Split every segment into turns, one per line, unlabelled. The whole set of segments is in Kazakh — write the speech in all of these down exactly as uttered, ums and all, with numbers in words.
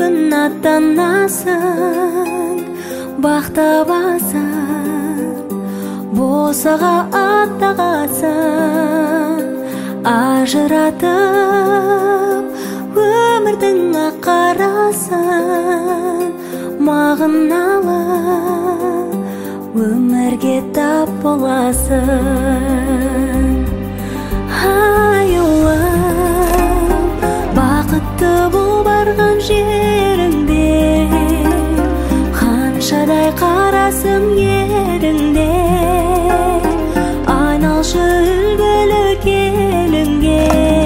күн аттанасың, бақтабасың, босаға аттағасың, ажыратып өмірдің ақарасын, мағыналы өмірге тап боласың. Аюым, бақытты бұл барған жеріңде, қаншадай қарасым еріңде, айналшы үлгілі келінге.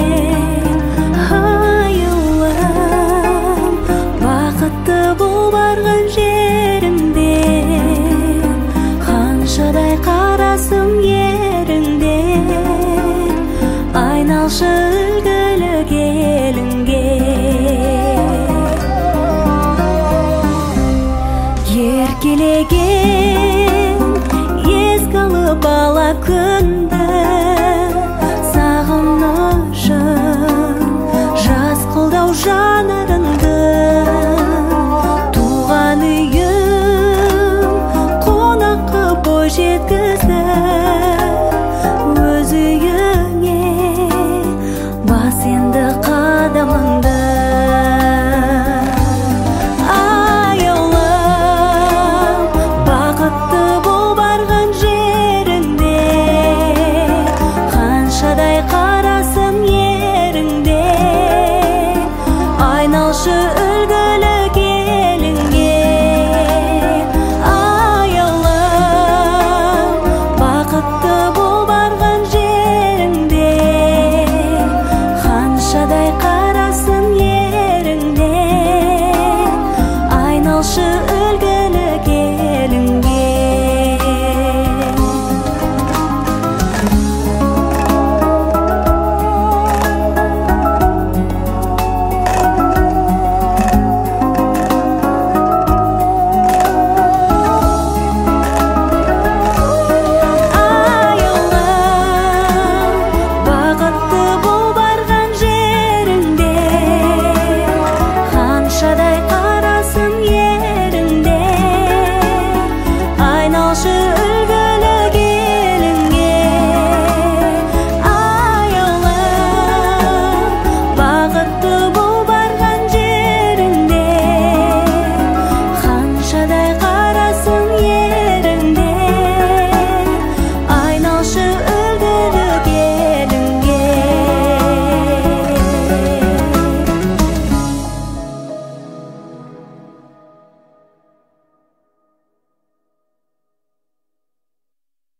Аюым, бақытты бұл барған жеріңде, қаншадай қарасым еріңде, айналшы үлгілі келінге. Еркелеген еске алып ала күнді, сағынышым жас қылдау жанарыңды,